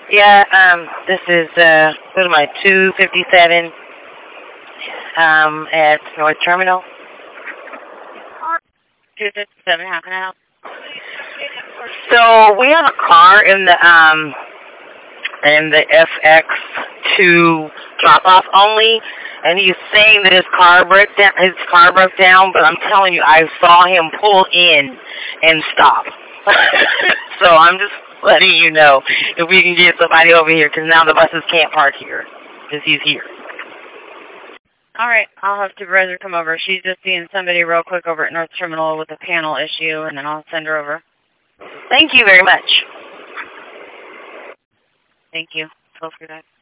Yeah, this is, what am I, 257, at North Terminal. 257, how can I help? So we have a car in the FX2 drop-off only, and he's saying that his car broke down, but I'm telling you, I saw him pull in and stop. So I'm just letting you know if we can get somebody over here, because now the buses can't park here, because he's here. All right, I'll have Supervisor come over. She's just seeing somebody real quick over at North Terminal with a panel issue, and then I'll send her over. Thank you very much. Thank you. 12 for that.